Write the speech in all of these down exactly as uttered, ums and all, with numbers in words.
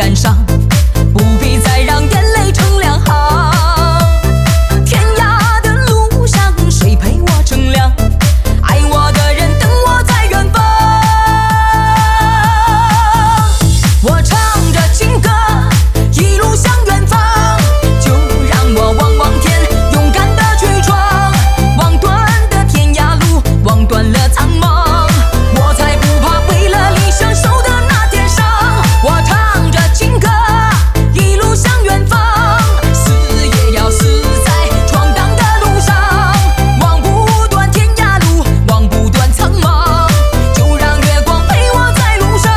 感伤，不必再让眼泪成两行。天涯的路上，谁陪我乘凉？爱我的人等我在远方。我唱着情歌，一路向远方，就让我望望天，勇敢地去闯，望断的天涯路，望断了苍茫，我才不怕为了理想受的那点伤。我唱着情歌，一路向远方，死也要死在闯荡的路上，望不断天涯路，望不断苍茫，就让月光陪我在路上。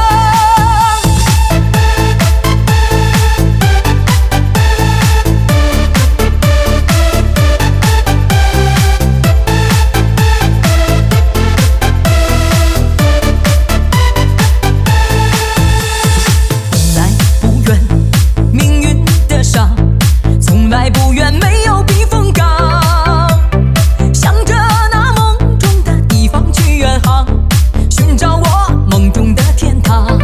从来不怨命运的伤，从来不愿没有避风港，向着那梦中的地方去远航，寻找我梦中的天堂。